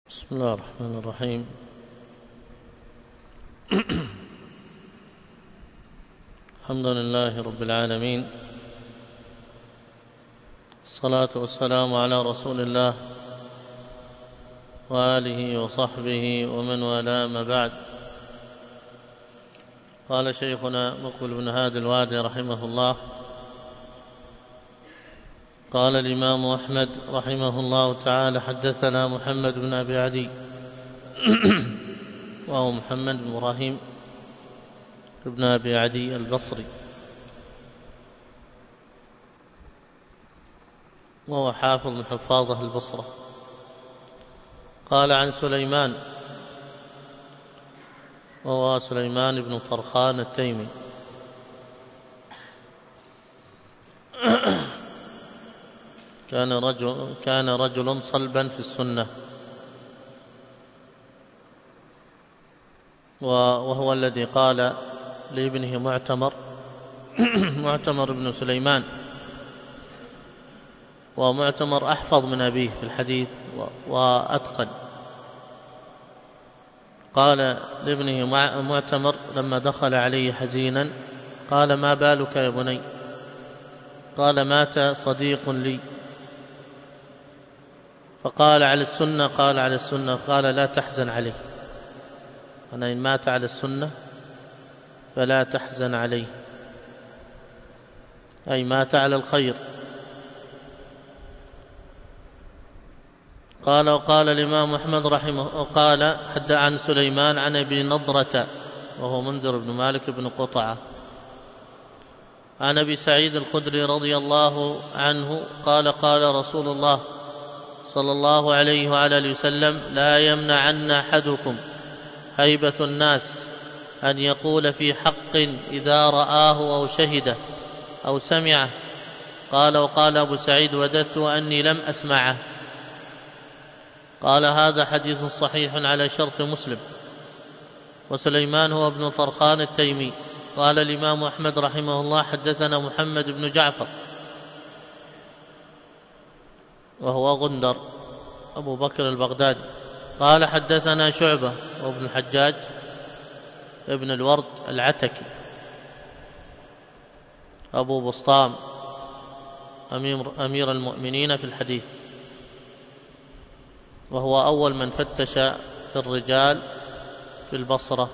بسم الله الرحمن الرحيم. الحمد لله رب العالمين، الصلاة والسلام على رسول الله وآله وصحبه ومن والاه، ما بعد. قال شيخنا مقبل بن هادي الوادي رحمه الله: قال الإمام أحمد رحمه الله تعالى: حدثنا محمد بن أبي عدي وهو محمد بن إبراهيم بن أبي عدي البصري، وهو حافظ من حفاظ أهل البصرة. قال عن سليمان، وهو سليمان بن طرخان التيمي، كان رجل صلبا في السنة، وهو الذي قال لابنه معتمر بن سليمان، ومعتمر أحفظ من أبيه في الحديث وأتقن. قال لابنه معتمر لما دخل عليه حزينا: قال: ما بالك يا بني؟ قال: مات صديق لي. فقال: على السنة؟ قال: على السنة. قال: لا تحزن عليه، أنا إن مات على السنة فلا تحزن عليه، أي مات على الخير. قال: وقال الإمام أحمد رحمه قال: حدث عن سليمان عن أبي نضرة، وهو منذر بن مالك بن قطعة، عن أبي سعيد الخدري رضي الله عنه قال: قال رسول الله صلى الله عليه وآله وسلم: لا يمنعن أحدكم هيبة الناس أن يقول في حق إذا رآه أو شهده أو سمعه. قال: وقال أبو سعيد: وددت أني لم أسمعه. قال: هذا حديث صحيح على شرط مسلم. وسليمان هو ابن طرخان التيمي. قال الإمام أحمد رحمه الله: حدثنا محمد بن جعفر، وهو غندر أبو بكر البغدادي. قال: حدثنا شعبة وابن الحجاج ابن الورد العتكي أبو بسطام أمير المؤمنين في الحديث، وهو أول من فتش في الرجال في البصرة.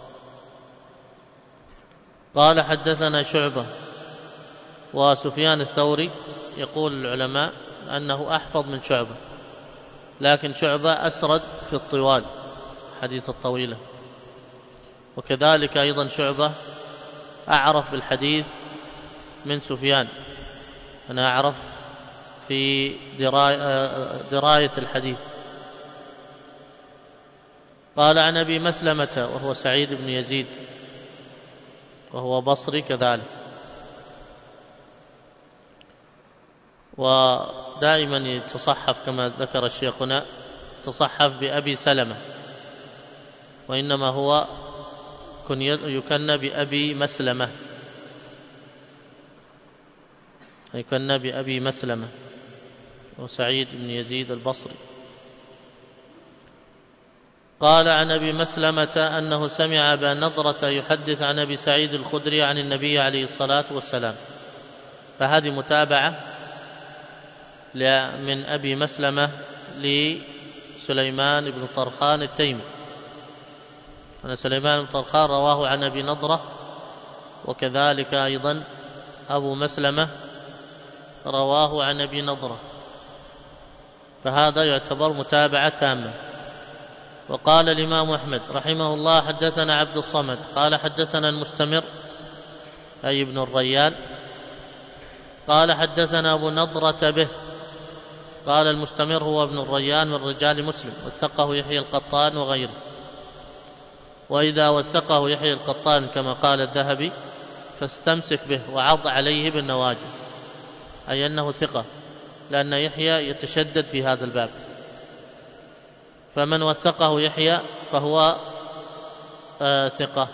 قال: حدثنا شعبة. وسفيان الثوري يقول العلماء أنه أحفظ من شعبة، لكن شعبة أسرد في الطوال، حديث الطويلة. وكذلك أيضا شعبة أعرف بالحديث من سفيان، أنا أعرف في دراية الحديث. قال: عن أبي مسلمة، وهو سعيد بن يزيد، وهو بصري كذلك، ودائما يتصحف كما ذكر الشيخ هنا، يتصحف بأبي سلمة، وإنما هو يكنى بأبي مسلمة، يكنى بأبي مسلمة، وسعيد بن يزيد البصري. قال: عن أبي مسلمة أنه سمع أبا نضرة يحدث عن أبي سعيد الخدري عن النبي عليه الصلاة والسلام. فهذه متابعة من أبي مسلمة لسليمان بن طرخان التيمي، أن سليمان بن طرخان رواه عن أبي نضرة، وكذلك أيضا أبو مسلمة رواه عن أبي نضرة، فهذا يعتبر متابعة تامة. وقال الإمام أحمد رحمه الله: حدثنا عبد الصمد قال: حدثنا المستمر أي ابن الريان قال: حدثنا أبو نضرة به. قال: المستمر هو ابن الريان من رجال مسلم، وثقه يحيى القطان وغيره. وإذا وثقه يحيى القطان كما قال الذهبي فاستمسك به وعض عليه بالنواجذ، أي أنه ثقة، لأن يحيى يتشدد في هذا الباب، فمن وثقه يحيى فهو ثقة.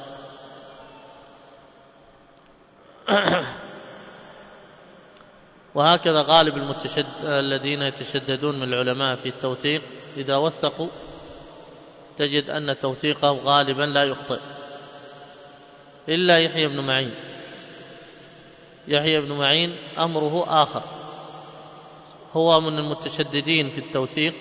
وهكذا غالب الذين يتشددون من العلماء في التوثيق إذا وثقوا تجد أن توثيقه غالبا لا يخطئ إلا يحيى بن معين. يحيى بن معين أمره آخر، هو من المتشددين في التوثيق،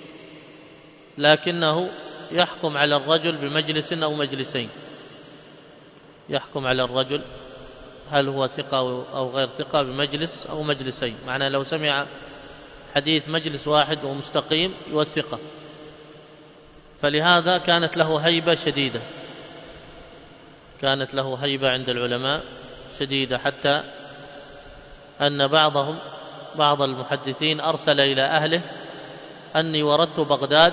لكنه يحكم على الرجل بمجلس أو مجلسين، يحكم على الرجل هل هو ثقة أو غير ثقة بمجلس أو مجلسين. معنى لو سمع حديث مجلس واحد ومستقيم يوثقه، فلهذا كانت له هيبة شديدة، كانت له هيبة عند العلماء شديدة، حتى أن بعض المحدثين أرسل إلى أهله أني وردت بغداد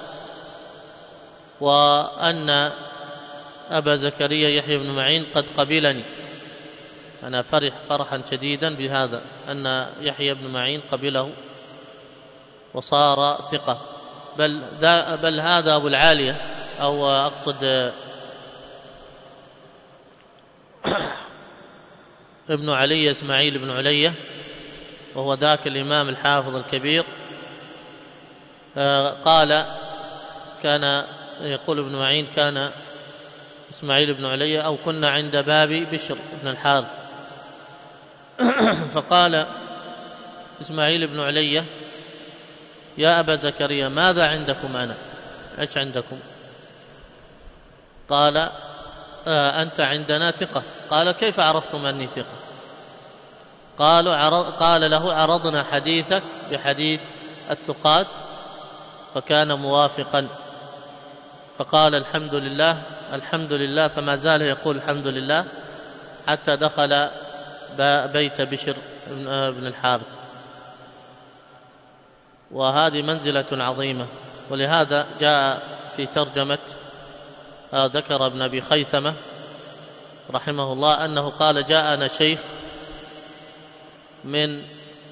وأن أبا زكريا يحيى بن معين قد قبلني. أنا فرحا شديدا بهذا، أن يحيى بن معين قبله وصار ثقة. بل هذا أبو العالية، أو أقصد ابن علي إسماعيل بن علية، وهو ذاك الإمام الحافظ الكبير، قال كان يقول ابن معين كان إسماعيل بن علية أو كنا عند باب بشر بن الحارث، فقال إسماعيل بن علية يا أبا زكريا ماذا عندكم؟ أنا إيش عندكم؟ قال أنت عندنا ثقة. قال كيف عرفتم أني ثقة؟ قال له عرضنا حديثك بحديث الثقات فكان موافقا. فقال الحمد لله الحمد لله، فما زال يقول الحمد لله حتى دخل بيت بشر بن الحارث. وهذه منزلة عظيمة، ولهذا جاء في ترجمة ذكر ابن أبي خيثمة رحمه الله أنه قال جاءنا شيخ من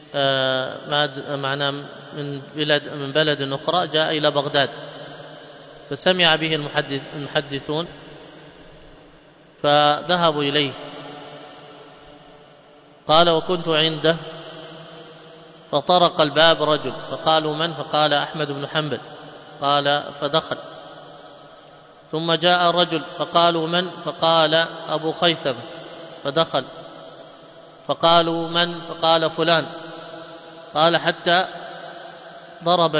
من بلد أخرى، جاء إلى بغداد فسمع به المحدثون فذهبوا إليه. قال وكنت عنده فطرق الباب رجل فقالوا من؟ فقال أحمد بن حنبل. قال فدخل، ثم جاء رجل فقالوا من؟ فقال أبو خيثمة، فدخل، فقالوا من؟ فقال فلان. قال حتى ضرب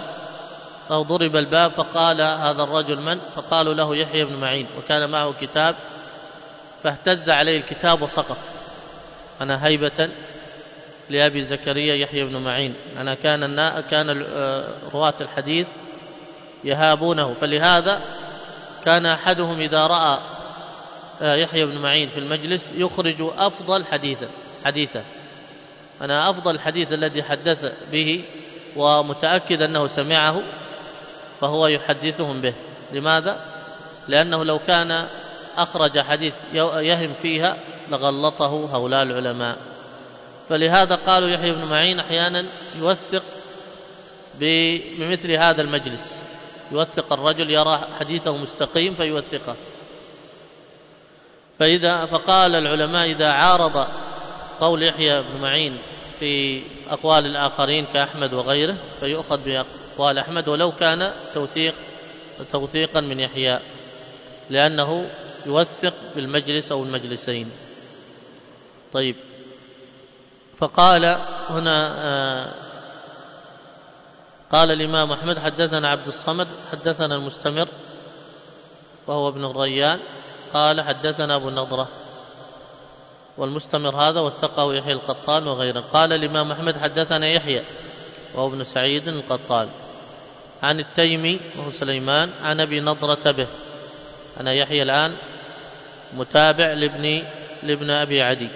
الباب فقال هذا الرجل من؟ فقالوا له يحيى بن معين، وكان معه كتاب، فاهتز عليه الكتاب وسقط. أنا هيبة لأبي زكريا يحيى بن معين، أنا كان رواة الحديث يهابونه، فلهذا كان أحدهم إذا رأى يحيى بن معين في المجلس يخرج أفضل حديثا. أنا أفضل الحديث الذي حدث به ومتأكد أنه سمعه فهو يحدثهم به. لماذا؟ لأنه لو كان أخرج حديث يهم فيها لغلطه هؤلاء العلماء. فلهذا قالوا يحيى بن معين أحيانا يوثق بمثل هذا المجلس، يوثق الرجل يرى حديثه مستقيم فيوثقه. فقال العلماء إذا عارض قول يحيى بن معين في أقوال الآخرين كأحمد وغيره فيؤخذ بأقوال أحمد ولو كان توثيقا من يحيى، لأنه يوثق بالمجلس أو المجلسين. طيب، فقال هنا قال الإمام أحمد حدثنا عبد الصمد حدثنا المستمر وهو ابن الريان قال حدثنا أبو النضرة، والمستمر هذا وثقه يحيى القطان وغيره. قال الإمام أحمد حدثنا يحيى وهو ابن سعيد القطان عن التيمي وهو سليمان عن أبي نضرة به. أنا يحيى الآن متابع لابن أبي عدي.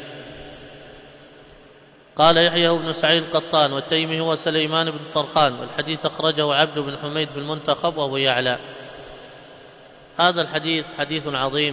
قال يحيى بن سعيد القطان والتيمي هو سليمان بن طرخان، والحديث أخرجه عبد بن حميد في المنتخب وهو يعلى. هذا الحديث حديث عظيم،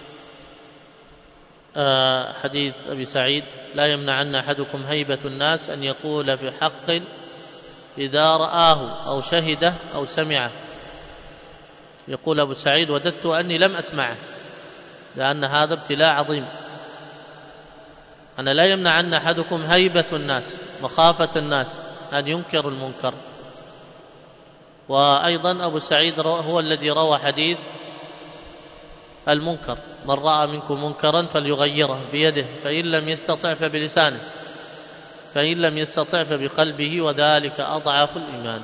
حديث أبي سعيد لا يمنعن أحدكم هيبة الناس أن يقول في حق إذا رآه أو شهده أو سمعه. يقول أبو سعيد وددت أني لم أسمعه، لأن هذا ابتلاء عظيم. أنا لا يمنعن أحدكم هيبة الناس، مخافة الناس، أن ينكر المنكر. وأيضا أبو سعيد هو الذي روى حديث المنكر: من رأى منكم منكرا فليغيره بيده فإن لم يستطع فبلسانه فإن لم يستطع فبقلبه وذلك أضعف الإيمان.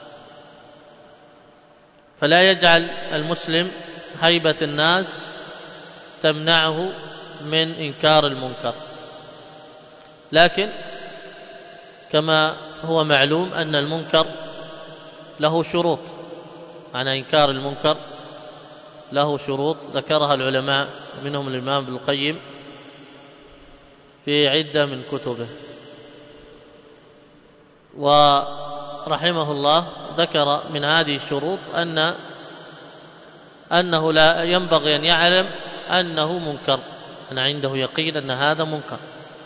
فلا يجعل المسلم هيبة الناس تمنعه من إنكار المنكر، لكن كما هو معلوم أن المنكر له شروط، معنى إنكار المنكر له شروط ذكرها العلماء، منهم الإمام ابن القيم في عدة من كتبه، ورحمه الله ذكر من هذه الشروط أنه لا ينبغي أن يعلم أنه منكر، أن عنده يقين أن هذا منكر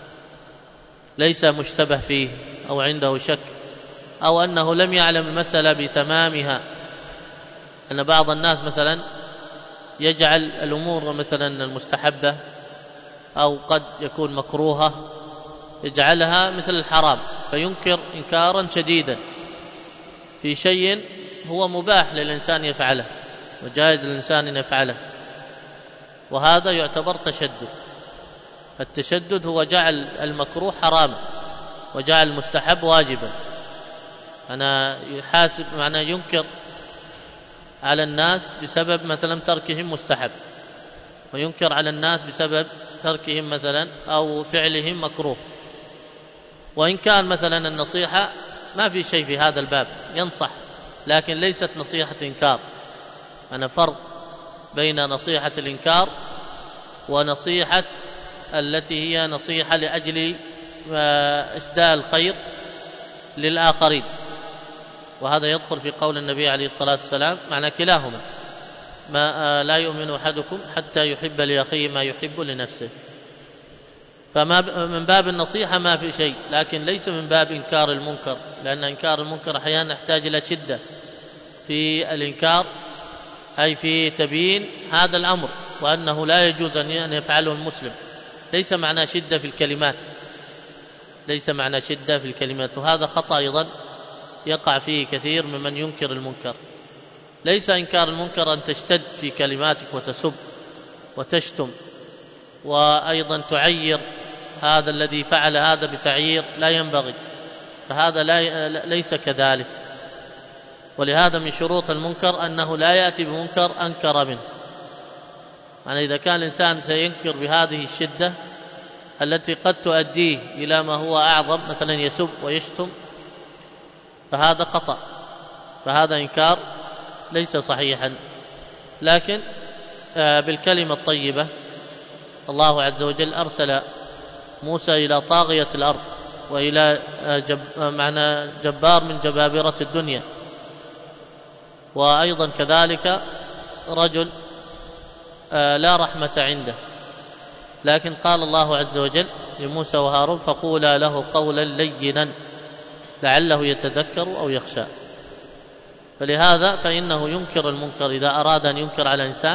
ليس مشتبه فيه أو عنده شك، أو أنه لم يعلم المسألة بتمامها. أن بعض الناس مثلا يجعل الأمور مثلا المستحبة أو قد يكون مكروهة يجعلها مثل الحرام، فينكر إنكارا شديدا في شيء هو مباح للإنسان يفعله وجائز للإنسان أن يفعله، وهذا يعتبر تشدد. التشدد هو جعل المكروه حراما وجعل المستحب واجبا. أنا يحاسب معناه ينكر على الناس بسبب مثلا تركهم مستحب، وينكر على الناس بسبب تركهم مثلا أو فعلهم مكروه. وإن كان مثلا النصيحة ما في شيء في هذا الباب، ينصح، لكن ليست نصيحة إنكار. أنا فرق بين نصيحة الإنكار ونصيحة التي هي نصيحة لأجل إسداء الخير للآخرين، وهذا يدخل في قول النبي عليه الصلاة والسلام معنى كلاهما: ما لا يؤمن أحدكم حتى يحب لأخيه ما يحب لنفسه. فما من باب النصيحة ما في شيء، لكن ليس من باب إنكار المنكر، لأن إنكار المنكر أحيانا يحتاج إلى شدة في الإنكار، أي في تبيين هذا الأمر وأنه لا يجوز أن يفعله المسلم. ليس معنى شدة في الكلمات، ليس معنى شدة في الكلمات، وهذا خطأ أيضا يقع فيه كثير ممن ينكر المنكر. ليس إنكار المنكر أن تشتد في كلماتك وتسب وتشتم وأيضا تعير هذا الذي فعل هذا بتعيير لا ينبغي، فهذا ليس كذلك. ولهذا من شروط المنكر أنه لا يأتي بمنكر أنكر منه. يعني إذا كان الإنسان سينكر بهذه الشدة التي قد تؤديه إلى ما هو أعظم، مثلا يسب ويشتم، فهذا خطأ، فهذا إنكار ليس صحيحا. لكن بالكلمة الطيبة الله عز وجل أرسل موسى إلى طاغية الأرض وإلى معنى جبار من جبابرة الدنيا، وأيضا كذلك رجل لا رحمة عنده، لكن قال الله عز وجل لموسى وهارون: فقولا له قولا لينا لعله يتذكر أو يخشى. فلهذا فإنه ينكر المنكر إذا أراد أن ينكر على إنسان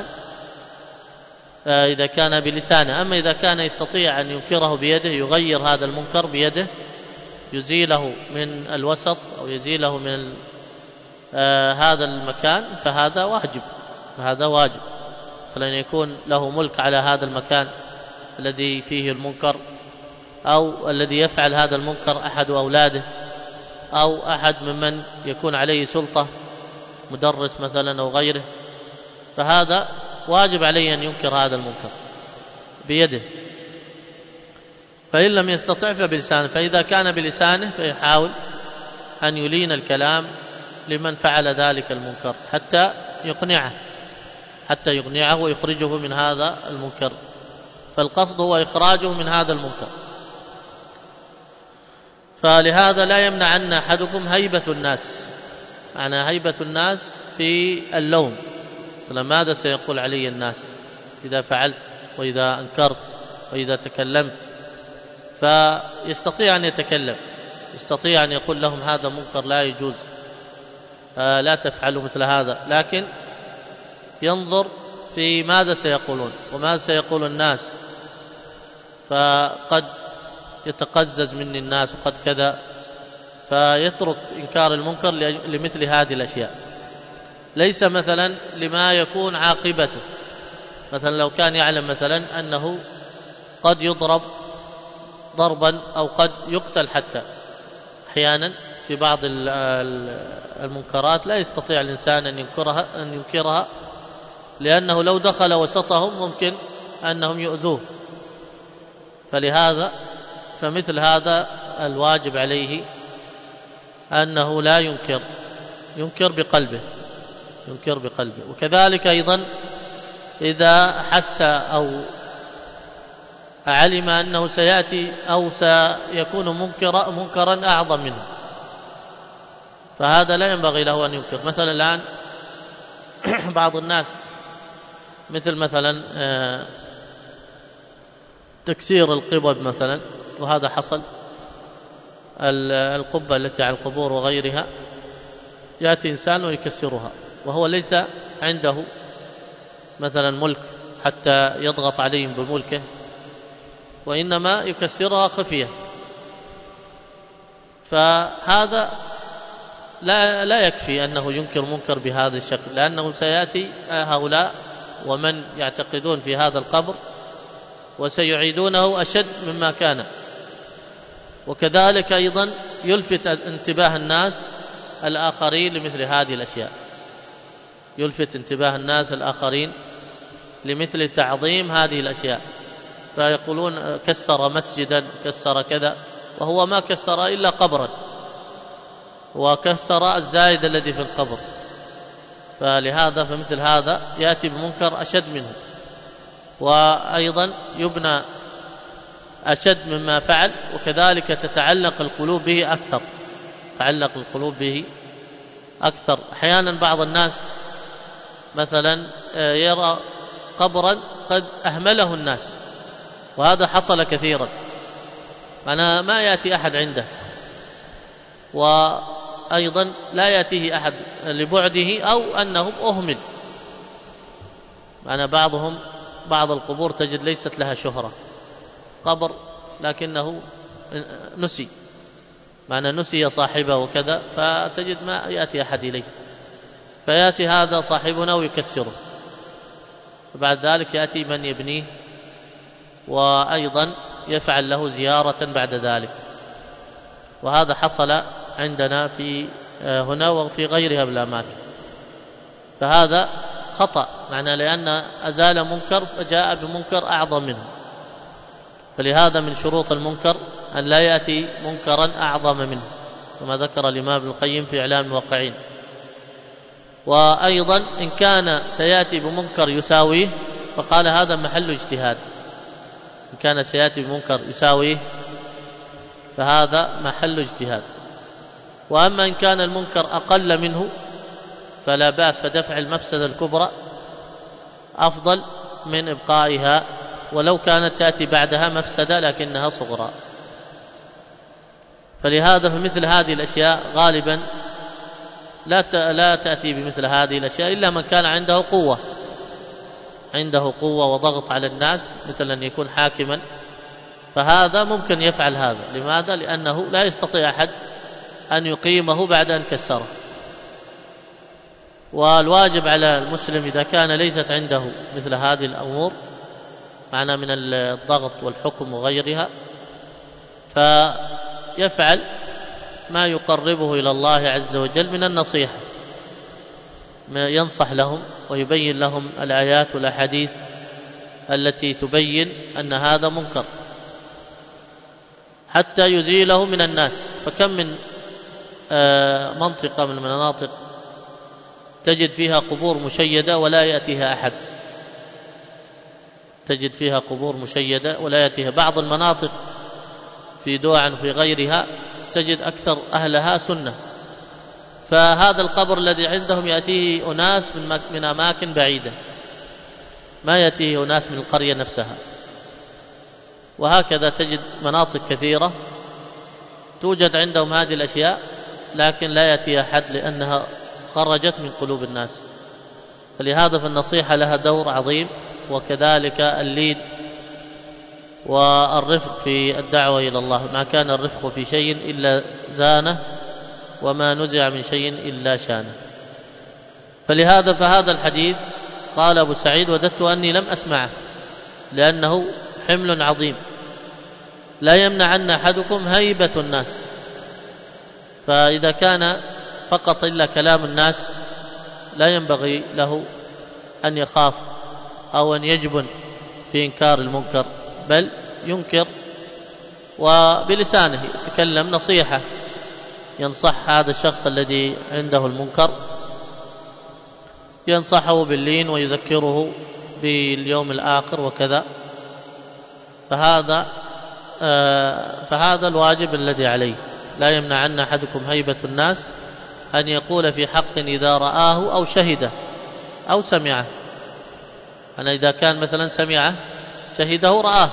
إذا كان بلسانه. أما إذا كان يستطيع أن ينكره بيده، يغير هذا المنكر بيده، يزيله من الوسط أو يزيله من هذا المكان، فهذا واجب، فهذا واجب. فلن يكون له ملك على هذا المكان الذي فيه المنكر، أو الذي يفعل هذا المنكر أحد أولاده، أو أحد ممن يكون عليه سلطة، مدرس مثلا أو غيره، فهذا واجب عليه أن ينكر هذا المنكر بيده. فإن لم يستطع فبلسانه، فإذا كان بلسانه فيحاول أن يلين الكلام لمن فعل ذلك المنكر حتى يقنعه ويخرجه من هذا المنكر. فالقصد هو إخراجه من هذا المنكر. فلهذا لا يمنعن أحدكم هيبة الناس، معنى هيبة الناس في اللوم، فماذا سيقول علي الناس إذا فعلت وإذا أنكرت وإذا تكلمت. فيستطيع أن يتكلم، يستطيع أن يقول لهم هذا منكر لا يجوز، لا تفعلوا مثل هذا، لكن ينظر في ماذا سيقولون وماذا سيقول الناس، فقد يتقزز مني الناس وقد كذا، فيترك إنكار المنكر لمثل هذه الأشياء. ليس مثلا لما يكون عاقبته. مثلا لو كان يعلم مثلا أنه قد يضرب ضربا أو قد يقتل، حتى أحيانا في بعض المنكرات لا يستطيع الإنسان أن ينكرها لأنه لو دخل وسطهم ممكن أنهم يؤذوه. فلهذا فمثل هذا الواجب عليه أنه لا ينكر بقلبه. وكذلك أيضا إذا حس أو علم أنه سيأتي أو سيكون منكرا أعظم منه، فهذا لا ينبغي له أن ينكر. مثلا الآن بعض الناس مثلا تكسير القبب مثلا، وهذا حصل، القبة التي على القبور وغيرها، يأتي إنسان ويكسرها وهو ليس عنده مثلا ملك حتى يضغط عليهم بملكه، وإنما يكسرها خفية. فهذا لا يكفي أنه ينكر منكر بهذا الشكل، لأنه سيأتي هؤلاء ومن يعتقدون في هذا القبر وسيعيدونه أشد مما كان. وكذلك أيضا يلفت انتباه الناس الآخرين لمثل هذه الأشياء، يلفت انتباه الناس الآخرين لمثل تعظيم هذه الأشياء، فيقولون كسر مسجدا، كسر كذا، وهو ما كسر إلا قبرا، وكسر الزايد الذي في القبر. فلهذا فمثل هذا يأتي بمنكر أشد منه، وأيضا يبنى أشد مما فعل، وكذلك تتعلق القلوب به أكثر. أحيانا بعض الناس مثلا يرى قبرا قد أهمله الناس، وهذا حصل كثيرا، أنا ما يأتي أحد عنده، وأيضا لا يأتيه أحد لبعده أو أنهم أهمل. أنا بعض القبور تجد ليست لها شهرة، قبر لكنه نسي صاحبه وكذا، فتجد ما يأتي أحد إليه، فيأتي هذا صاحبنا ويكسره، وبعد ذلك يأتي من يبنيه وأيضا يفعل له زيارة بعد ذلك. وهذا حصل عندنا في هنا وفي غيرها من الأماكن، فهذا خطأ، معنى لأن أزال منكر فجاء بمنكر أعظم منه. فلهذا من شروط المنكر أن لا يأتي منكرا أعظم منه، كما ذكر الإمام ابن القيم في إعلام الموقعين. وأيضا إن كان سيأتي بمنكر يساويه فقال هذا محل اجتهاد، إن كان سيأتي بمنكر يساويه فهذا محل اجتهاد. وأما إن كان المنكر أقل منه فلا بأس، فدفع المفسدة الكبرى أفضل من إبقائها، ولو كانت تأتي بعدها مفسدة لكنها صغرى. فلهذا فمثل هذه الأشياء غالبا لا تأتي بمثل هذه الأشياء إلا من كان عنده قوة وضغط على الناس، مثل أن يكون حاكما، فهذا ممكن يفعل هذا. لماذا؟ لأنه لا يستطيع أحد أن يقيمه بعد أن كسره. والواجب على المسلم إذا كان ليست عنده مثل هذه الأمور، معنى من الضغط والحكم وغيرها، فيفعل ما يقربه إلى الله عز وجل من النصيحة، ما ينصح لهم ويبين لهم الآيات والأحاديث التي تبين أن هذا منكر حتى يزيله من الناس. فكم من منطقة من المناطق تجد فيها قبور مشيدة ولا يأتيها أحد، تجد فيها قبور مشيدة ولا يأتيها. بعض المناطق في دوعا وفي غيرها تجد أكثر أهلها سنة، فهذا القبر الذي عندهم يأتيه أناس من أماكن بعيدة، ما يأتيه أناس من القرية نفسها. وهكذا تجد مناطق كثيرة توجد عندهم هذه الأشياء لكن لا يأتي أحد لأنها خرجت من قلوب الناس. فلهذا فالنصيحة لها دور عظيم، وكذلك اللين والرفق في الدعوة إلى الله. ما كان الرفق في شيء إلا زانه، وما نزع من شيء إلا شانه. فهذا الحديث قال أبو سعيد: وددت أني لم أسمعه، لأنه حمل عظيم. لا يمنعن أحدكم هيبة الناس. فإذا كان فقط إلا كلام الناس لا ينبغي له أن يخاف أو أن يجبن في إنكار المنكر، بل ينكر وبلسانه يتكلم نصيحة، ينصح هذا الشخص الذي عنده المنكر، ينصحه باللين ويذكره باليوم الآخر وكذا. فهذا الواجب الذي عليه. لا يمنعن أحدكم هيبة الناس أن يقول في حق إذا رآه أو شهده أو سمعه. أنا إذا كان مثلا سمعه، شهده، رآه،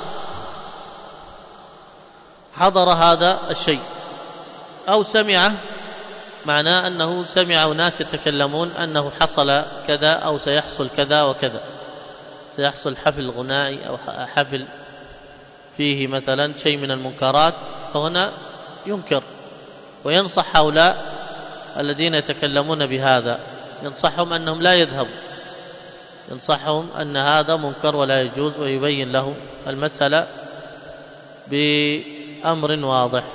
حضر هذا الشيء، أو سمعه، معناه أنه سمع ناس يتكلمون أنه حصل كذا أو سيحصل كذا وكذا، سيحصل حفل غنائي أو حفل فيه مثلا شيء من المنكرات، فهنا ينكر وينصح هؤلاء الذين يتكلمون بهذا، ينصحهم أنهم لا يذهبوا، ينصحهم أن هذا منكر ولا يجوز، ويبين لهم المسألة بأمر واضح.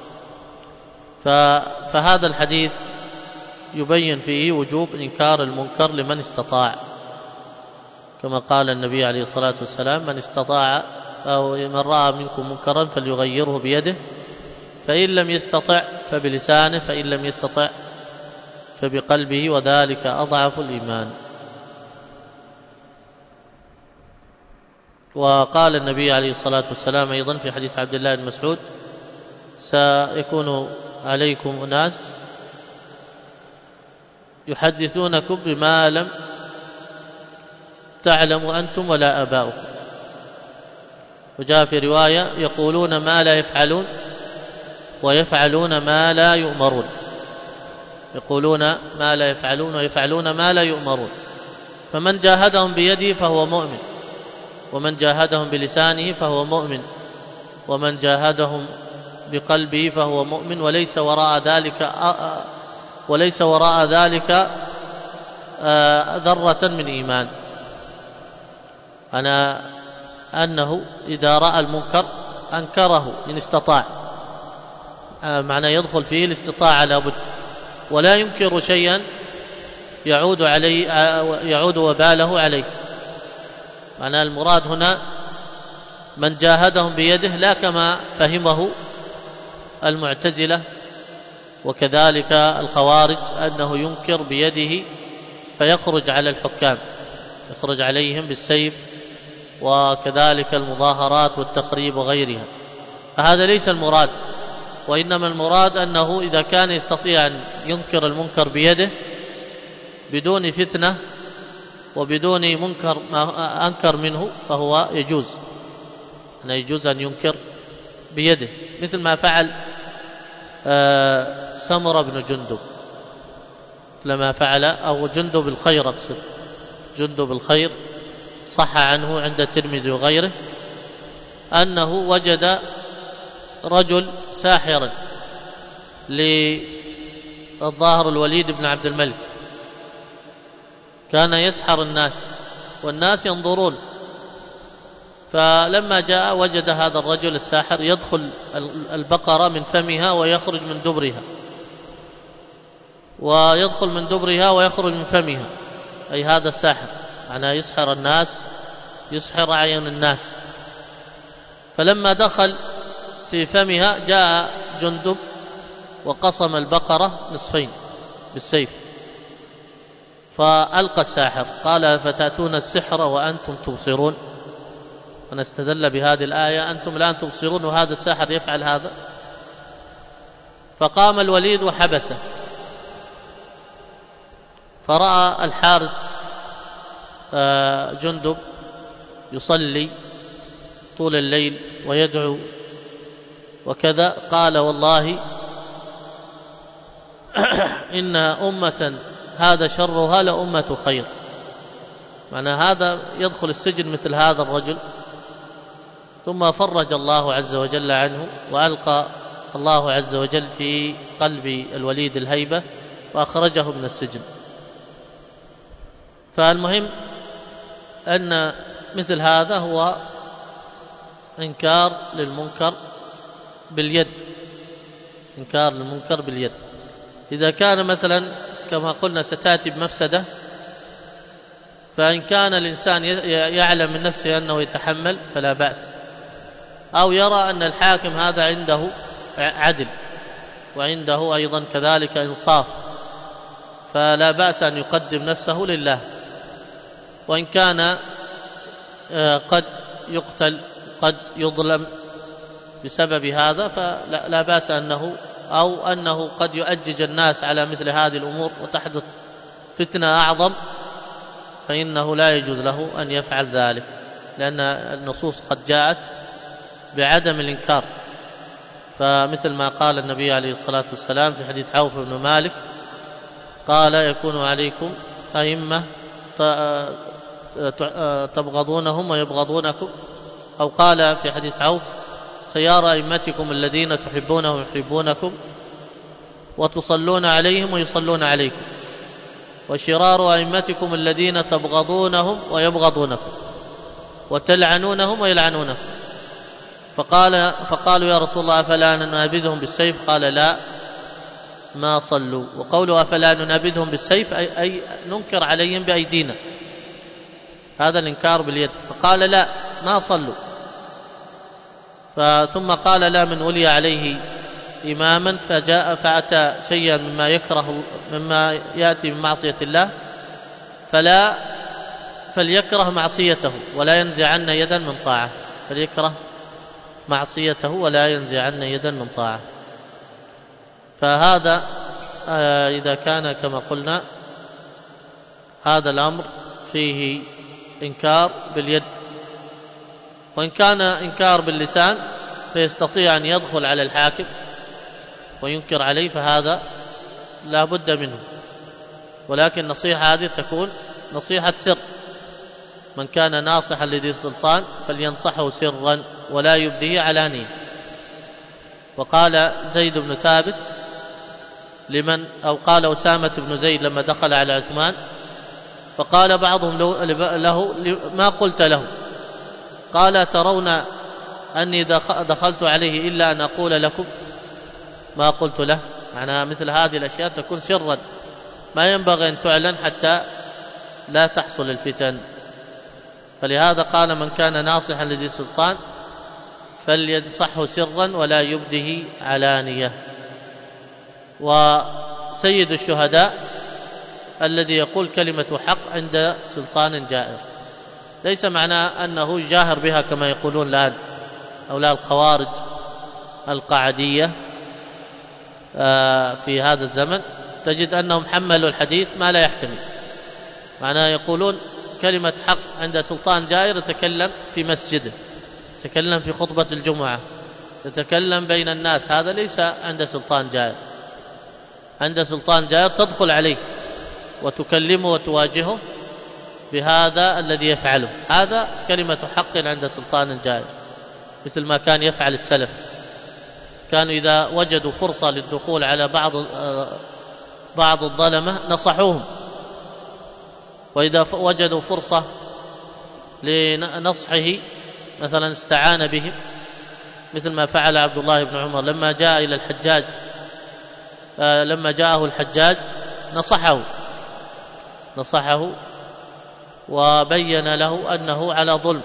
فهذا الحديث يبين فيه وجوب إنكار المنكر لمن استطاع، كما قال النبي عليه الصلاة والسلام: من استطاع أو من رأى منكم منكرا فليغيره بيده، فإن لم يستطع فبلسانه، فإن لم يستطع فبقلبه، وذلك أضعف الإيمان. وقال النبي عليه الصلاة والسلام أيضا في حديث عبد الله بن مسعود: سيكون عليكم أناس يحدثونكم بما لم تعلموا أنتم ولا آباؤكم. وجاء في رواية: يقولون ما لا يفعلون ويفعلون ما لا يؤمرون. يقولون ما لا يفعلون ويفعلون ما لا يؤمرون. فمن جاهدهم بيده فهو مؤمن، ومن جاهدهم بلسانه فهو مؤمن، ومن جاهدهم بقلبه فهو مؤمن، وليس وراء ذلك ذرة من إيمان. أنه إذا رأى المنكر أنكره إن استطاع، معنى يدخل فيه الاستطاعة لابد، ولا ينكر شيئا يعود وباله عليه. معنى المراد هنا من جاهدهم بيده، لا كما فهمه المعتزلة وكذلك الخوارج أنه ينكر بيده فيخرج على الحكام، يخرج عليهم بالسيف، وكذلك المظاهرات والتخريب وغيرها. فهذا ليس المراد، وإنما المراد أنه إذا كان يستطيع أن ينكر المنكر بيده بدون فتنة وبدون منكر ما أنكر منه، فهو يجوز أن ينكر بيده، مثل ما فعل سمرة بن جندب، مثل ما فعل، أو جندب الخير، أقصد جندب الخير، صح عنه عند الترمذي وغيره أنه وجد رجل ساحرا للظاهر الوليد بن عبد الملك، كان يسحر الناس والناس ينظرون. فلما جاء وجد هذا الرجل الساحر يدخل البقرة من فمها ويخرج من دبرها، ويدخل من دبرها ويخرج من فمها، أي هذا الساحر معناه يسحر الناس، يسحر أعين الناس. فلما دخل في فمها جاء جندب وقسم البقرة نصفين بالسيف، فألقى الساحر، قال: فتأتون السحر وأنتم تبصرون. ونستدل بهذه الآية: أنتم الآن تبصرون وهذا الساحر يفعل هذا. فقام الوليد وحبسه، فرأى الحارس جندب يصلي طول الليل ويدعو وكذا، قال: والله إن أمة هذا شرها لأمة خير. معنى هذا يدخل السجن مثل هذا الرجل، ثم فرج الله عز وجل عنه، وألقى الله عز وجل في قلب الوليد الهيبة، وأخرجه من السجن. فالمهم أن مثل هذا هو إنكار للمنكر باليد، إنكار للمنكر باليد. إذا كان مثلا كما قلنا ستأتي بمفسدة، فإن كان الإنسان يعلم من نفسه أنه يتحمل فلا بأس، أو يرى أن الحاكم هذا عنده عدل وعنده أيضا كذلك إنصاف، فلا بأس أن يقدم نفسه لله. وإن كان قد يقتل قد يظلم بسبب هذا فلا بأس أنه قد يؤجج الناس على مثل هذه الأمور وتحدث فتنة أعظم، فإنه لا يجوز له أن يفعل ذلك، لأن النصوص قد جاءت بعدم الإنكار. فمثل ما قال النبي عليه الصلاة والسلام في حديث عوف بن مالك قال: يكون عليكم أئمة تبغضونهم ويبغضونكم، أو قال في حديث عوف: خيار أئمتكم الذين تحبونهم يحبونكم وتصلون عليهم ويصلون عليكم، وشرار أئمتكم الذين تبغضونهم ويبغضونكم وتلعنونهم ويلعنونكم. فقالوا: يا رسول الله أفلا ننابذهم بالسيف؟ قال: لا، ما صلوا. وقوله أفلا ننابذهم بالسيف أي ننكر عليهم بأيدينا، هذا الإنكار باليد. فقال: لا، ما صلوا. ثم قال: لا، من ولي عليه إماما فجاء فأتى شيئا مما يكره مما يأتي من معصية الله فليكره معصيته ولا ينزعن يدا من طاعة، فليكره معصيته ولا ينزعن يدا من طاعة. فهذا إذا كان كما قلنا هذا الأمر فيه إنكار باليد. وإن كان إنكار باللسان فيستطيع أن يدخل على الحاكم وينكر عليه، فهذا لا بد منه، ولكن النصيحة هذه تكون نصيحة سر. من كان ناصحا لذي سلطان فلينصحه سرا ولا يبديه علانية. وقال زيد بن ثابت قال أسامة بن زيد لما دخل على عثمان فقال بعضهم له: ما قلت له؟ قال: ترون أني دخلت عليه إلا أن أقول لكم ما قلت له؟ معناها مثل هذه الأشياء تكون سرا، ما ينبغي أن تعلن حتى لا تحصل الفتن. فلهذا قال: من كان ناصحا لذي سلطان فلينصحه سرا ولا يبده علانية. وسيد الشهداء الذي يقول كلمة حق عند سلطان جائر، ليس معناه أنه يجاهر بها كما يقولون الآن أولئك الخوارج القعدية في هذا الزمن. تجد أنهم حملوا الحديث ما لا يحتمل، معناه يقولون كلمة حق عند سلطان جائر، يتكلم في مسجده، يتكلم في خطبة الجمعة، يتكلم بين الناس، هذا ليس عند سلطان جائر. عند سلطان جائر تدخل عليه وتكلمه وتواجهه بهذا الذي يفعله، هذا كلمة حق عند سلطان جائر، مثل ما كان يفعل السلف. كانوا إذا وجدوا فرصة للدخول على بعض الظلمة نصحوهم، وإذا وجدوا فرصة لنصحه مثلا استعان بهم، مثل ما فعل عبد الله بن عمر لما جاء إلى الحجاج، لما جاءه الحجاج نصحه وبين له أنه على ظلم.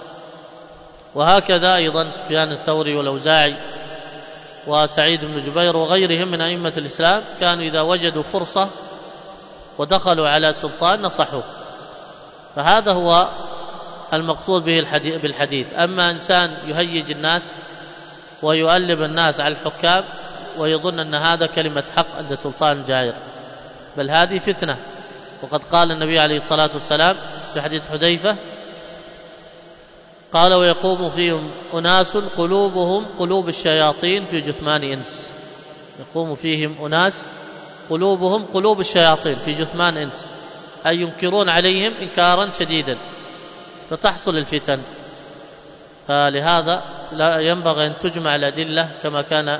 وهكذا أيضا سفيان الثوري والأوزاعي وسعيد بن جبير وغيرهم من أئمة الإسلام كانوا إذا وجدوا فرصة ودخلوا على سلطان نصحوه. فهذا هو المقصود به بالحديث. أما إنسان يهيج الناس ويؤلب الناس على الحكام ويظن أن هذا كلمة حق عند سلطان جائر، بل هذه فتنة. وقد قال النبي عليه الصلاة والسلام في حديث حذيفة قال: ويقوم فيهم أناس قلوبهم قلوب الشياطين في جثمان إنس. يقوم فيهم أناس قلوبهم قلوب الشياطين في جثمان إنس، أي ينكرون عليهم إنكارا شديدا فتحصل الفتن. فلهذا لا ينبغي أن تجمع الأدلة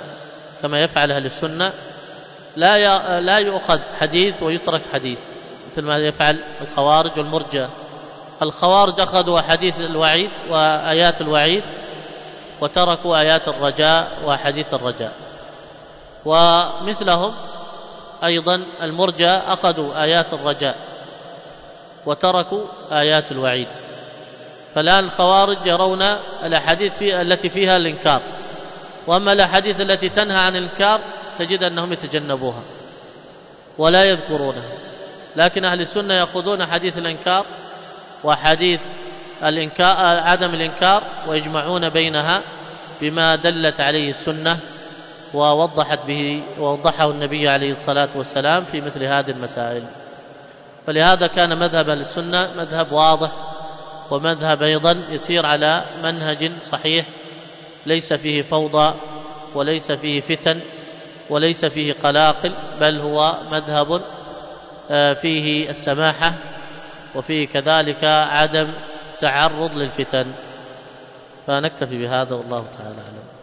كما يفعل أهل السنة، لا يؤخذ حديث ويترك حديث، مثل ما يفعل الخوارج والمرجئة. الخوارج أخذوا أحاديث الوعيد وآيات الوعيد وتركوا آيات الرجاء وحديث الرجاء. ومثلهم أيضا المرجئة أخذوا آيات الرجاء وتركوا آيات الوعيد. فالآن الخوارج يرون الأحاديث التي فيها الإنكار، وأما الأحاديث التي تنهى عن الإنكار تجد أنهم يتجنبوها ولا يذكرونها. لكن أهل السنة يأخذون حديث الإنكار وحديث الإنكار عدم الإنكار ويجمعون بينها بما دلت عليه السنة ووضحه النبي عليه الصلاة والسلام في مثل هذه المسائل. فلهذا كان مذهب أهل السنة مذهب واضح، ومذهب أيضا يسير على منهج صحيح ليس فيه فوضى وليس فيه فتن وليس فيه قلاقل، بل هو مذهب فيه السماحة وفيه كذلك عدم تعرض للفتن. فنكتفي بهذا والله تعالى أعلم.